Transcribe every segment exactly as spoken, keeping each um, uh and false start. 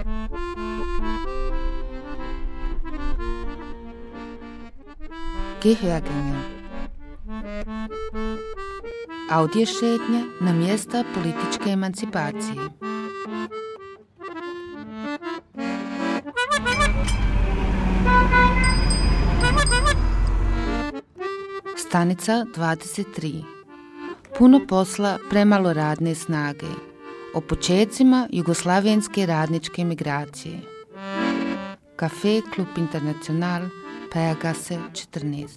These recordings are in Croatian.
Gehörgänge. Audiošetnje na mjesta političke emancipacije. Stanica dvadeset tri. Puno posla, premalo radne snage. O počecima jugoslavenske radničke migracije. Kafe Klub Internacional, Pajagase četrnaest.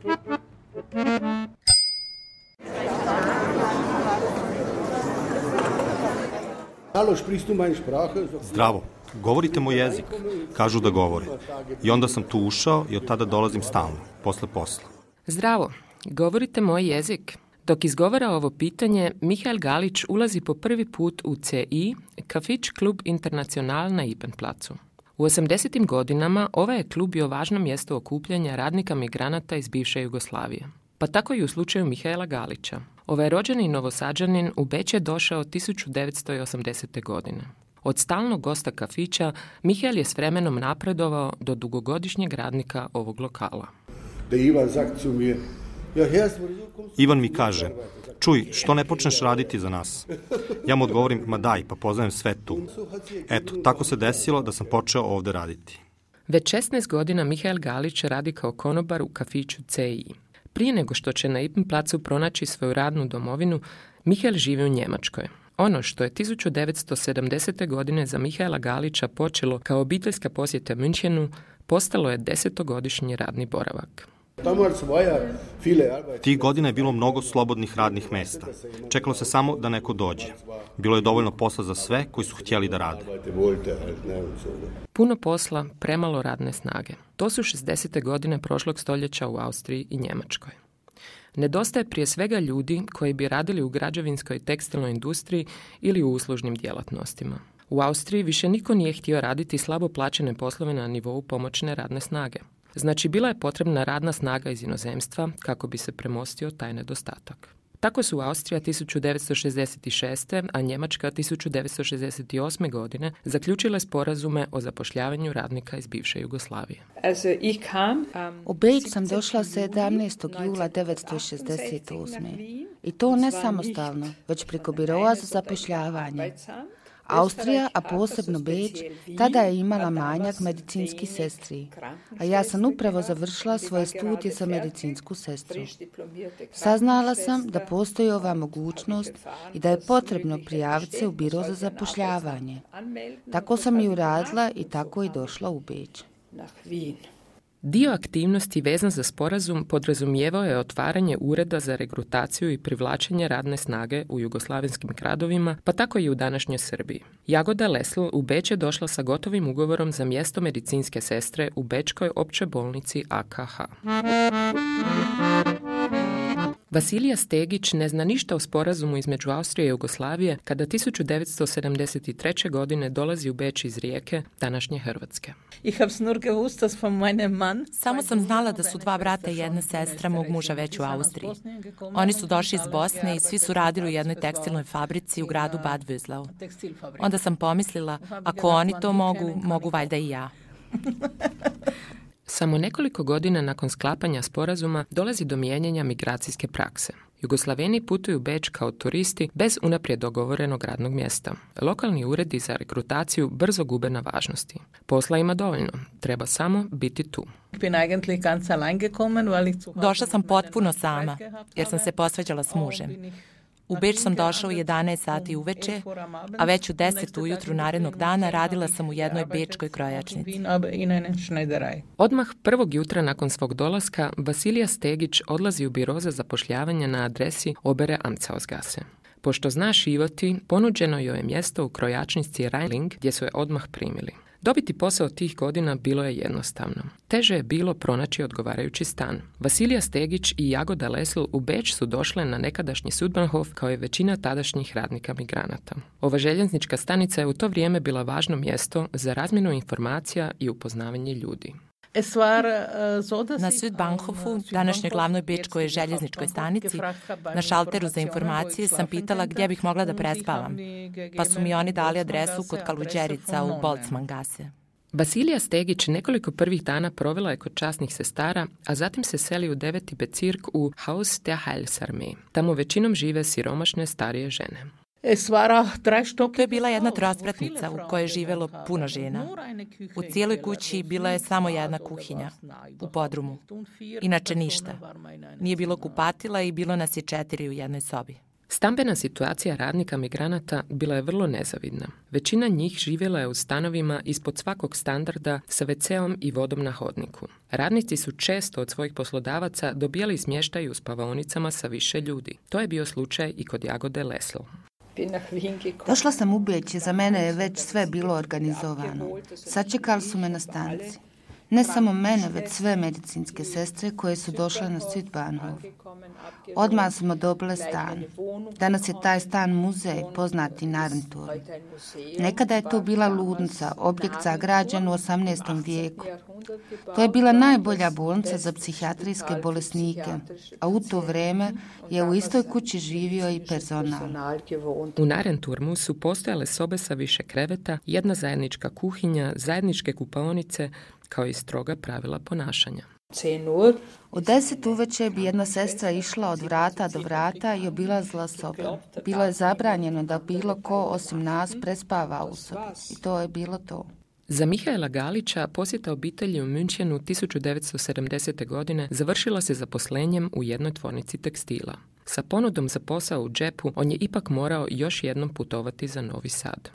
Zdravo, govorite moj jezik. Kažu da govore. I onda sam tu ušao i od tada dolazim stalno, posle posla. Zdravo, govorite moj jezik. Dok izgovara ovo pitanje, Mihael Galić ulazi po prvi put u C I, kafić Klub Internacional na Ipenplacu. U osamdesetim godinama ovaj je klub bio važno mjesto okupljanja radnika migranata iz bivše Jugoslavije. Pa tako i u slučaju Mihaela Galića. Ovaj rođeni Novosađanin u Beč je došao tisuću devetsto osamdesete. godine. Od stalnog gosta kafića, Mihael je s vremenom napredovao do dugogodišnjeg radnika ovog lokala. Ivan mi kaže, čuj, što ne počneš raditi za nas? Ja mu odgovorim, ma daj, pa poznajem sve tu. Eto, tako se desilo da sam počeo ovde raditi. Već šesnaest godina Mihael Galić radi kao konobar u kafiću C I. Prije nego što će na Ipenplacu pronaći svoju radnu domovinu, Mihael živi u Njemačkoj. Ono što je tisuću devetsto sedamdesete. godine za Mihaela Galića počelo kao obiteljska posjeta Münchenu, postalo je desetogodišnji radni boravak. Tih godina je bilo mnogo slobodnih radnih mesta. Čekalo se samo da neko dođe. Bilo je dovoljno posla za sve koji su htjeli da rade. Puno posla, premalo radne snage. To su šezdesete. godine prošlog stoljeća u Austriji i Njemačkoj. Nedostaje prije svega ljudi koji bi radili u građevinskoj tekstilnoj industriji ili u uslužnim djelatnostima. U Austriji više niko nije htio raditi slabo plaćene poslove na nivou pomoćne radne snage. Znači, bila je potrebna radna snaga iz inozemstva kako bi se premostio taj nedostatak. Tako su Austrija tisuću devetsto šezdeset šeste. a Njemačka tisuću devetsto šezdeset osme. godine zaključile sporazume o zapošljavanju radnika iz bivše Jugoslavije. U Beč sam došla sedamnaestog jula devetsto šezdeset osme. I to ne samostalno, već preko biroa za zapošljavanje. Austrija, a posebno Beč, tada je imala manjak medicinskih sestri, a ja sam upravo završila svoje studije za medicinsku sestru. Saznala sam da postoji ova mogućnost i da je potrebno prijaviti se u biro za zapošljavanje. Tako sam i uradila i tako i došla u Beč. Dio aktivnosti vezan za sporazum podrazumijevao je otvaranje ureda za regrutaciju i privlačenje radne snage u jugoslavenskim gradovima, pa tako i u današnjoj Srbiji. Jagoda Lesl u Beč je došla sa gotovim ugovorom za mjesto medicinske sestre u Bečkoj općoj bolnici A K H. Vasilija Stegić ne zna ništa o sporazumu između Austrije i Jugoslavije kada tisuću devetsto sedamdeset treće. godine dolazi u Beč iz Rijeke, današnje Hrvatske. Samo sam znala da su dva brata i jedna sestra mog muža već u Austriji. Oni su došli iz Bosne i svi su radili u jednoj tekstilnoj fabrici u gradu Bad Würzlau. Onda sam pomislila, ako oni to mogu, mogu valjda i ja. Samo nekoliko godina nakon sklapanja sporazuma dolazi do mijenjanja migracijske prakse. Jugoslaveni putuju u Beč kao turisti bez unaprijed dogovorenog radnog mjesta. Lokalni uredi za rekrutaciju brzo gube na važnosti. Posla ima dovoljno, treba samo biti tu. Došla sam potpuno sama, jer sam se posvađala s mužem. U Beč sam došla u jedanaest sati uveče, a već u deset ujutru narednog dana radila sam u jednoj bečkoj krojačnici. Odmah prvog jutra nakon svog dolaska, Vasilija Stegić odlazi u biro za zapošljavanje na adresi Obere Amtshausgasse. Pošto zna šivati, ponuđeno joj je mjesto u krojačnici Rheinling, gdje su je odmah primili. Dobiti posao tih godina bilo je jednostavno. Teže je bilo pronaći odgovarajući stan. Vasilija Stegić i Jagoda Lesl u Beč su došle na nekadašnji Sudbanhof kao i većina tadašnjih radnika migranata. Ova željeznička stanica je u to vrijeme bila važno mjesto za razmjenu informacija i upoznavanje ljudi. Na Südbahnhofu, današnjoj glavnoj bečkoj željezničkoj stanici, na šalteru za informacije sam pitala gdje bih mogla da prespavam, pa su mi oni dali adresu kod Kaluđerica u Boltzmann-gasse. Vasilija Stegić nekoliko prvih dana provela je kod časnih sestara, a zatim se seli u deveti Bezirk u Haus der Heilsarmee. Tamo većinom žive siromašne starije žene. To je bila jedna trospratnica u kojoj je živjelo puno žena. U cijeloj kući bila je samo jedna kuhinja, u podrumu. Inače ništa. Nije bilo kupatila i bilo nas je četiri u jednoj sobi. Stambena situacija radnika migranata bila je vrlo nezavidna. Većina njih živjela je u stanovima ispod svakog standarda sa ve ceom i vodom na hodniku. Radnici su često od svojih poslodavaca dobijali smještaj u spavaonicama sa više ljudi. To je bio slučaj i kod Jagode Lesl. Došla sam ubjeći, za mene je već sve bilo organizovano. Sačekali su me na stanci. Ne samo mene, već sve medicinske sestre koje su došle na Südbahnhof. Odmah smo dobile stan. Danas je taj stan muzej, poznati Narrenturm. Nekada je to bila ludnica, objekt sagrađen u osamnaestom vijeku. To je bila najbolja bolnica za psihijatrijske bolesnike, a u to vrijeme je u istoj kući živio i personal. U Narrenturmu su postojale sobe sa više kreveta, jedna zajednička kuhinja, zajedničke kupaonice, kao i stroga pravila ponašanja. U deset uveče bi jedna sestra išla od vrata do vrata i obilazila sobe. Bilo je zabranjeno da bilo ko osim nas prespava u sobi. I to je bilo to. Za Mihaela Galića posjeta obitelji u Münchenu tisuću devetsto sedamdesete. godine završila se zaposlenjem u jednoj tvornici tekstila. Sa ponudom za posao u džepu on je ipak morao još jednom putovati za Novi Sad.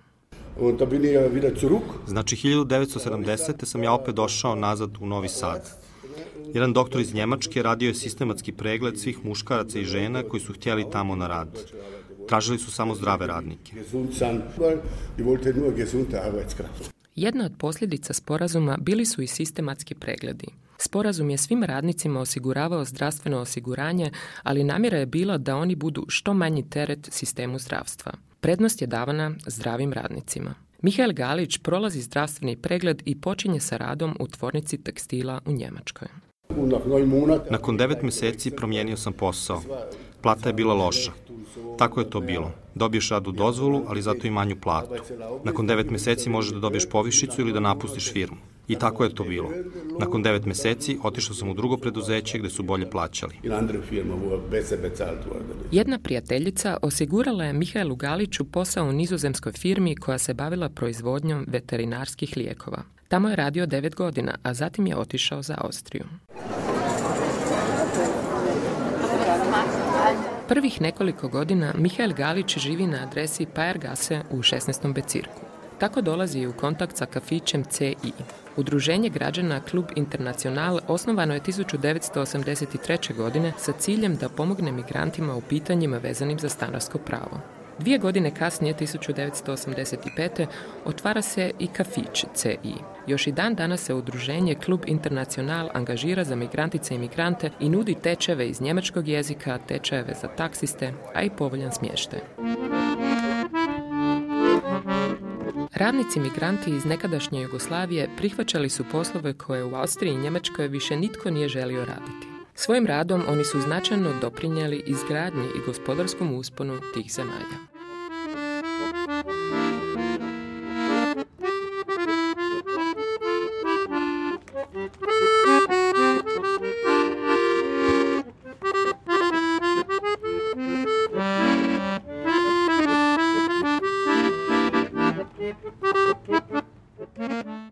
Znači, hiljadu devetsto sedamdesete. sam ja opet došao nazad u Novi Sad. Jedan doktor iz Njemačke radio je sistematski pregled svih muškaraca i žena koji su htjeli tamo na rad. Tražili su samo zdrave radnike. Jedna od posljedica sporazuma bili su i sistematski pregledi. Sporazum je svim radnicima osiguravao zdravstveno osiguranje, ali namjera je bila da oni budu što manji teret sistemu zdravstva. Prednost je davana zdravim radnicima. Mihael Galić prolazi zdravstveni pregled i počinje sa radom u tvornici tekstila u Njemačkoj. Nakon devet mjeseci promijenio sam posao. Plata je bila loša. Tako je to bilo. Dobiješ radnu dozvolu, ali zato i manju platu. Nakon devet mjeseci možeš da dobiješ povišicu ili da napustiš firmu. I tako je to bilo. Nakon devet mjeseci otišao sam u drugo preduzeće gdje su bolje plaćali. Jedna prijateljica osigurala je Mihaelu Galiću posao u nizozemskoj firmi koja se bavila proizvodnjom veterinarskih lijekova. Tamo je radio devet godina, a zatim je otišao za Austriju. Prvih nekoliko godina Mihael Galić živi na adresi Pajergasse u šesnaestom Bezirku. Tako dolazi u kontakt sa kafićem ce i. Udruženje građana Klub Internacional osnovano je tisuću devetsto osamdeset treće. godine sa ciljem da pomogne migrantima u pitanjima vezanim za stanarsko pravo. Dvije godine kasnije, tisuću devetsto osamdeset pete. otvara se i kafić ce i. Još i dan danas se udruženje Klub Internacional angažira za migrantice i migrante i nudi tečajeve iz njemačkog jezika, tečajeve za taksiste, a i povoljan smještaj. Radnici migranti iz nekadašnje Jugoslavije prihvaćali su poslove koje u Austriji i Njemačkoj više nitko nije želio raditi. Svojim radom oni su značajno doprinijeli izgradnji i gospodarskom usponu tih zemalja. Thank you.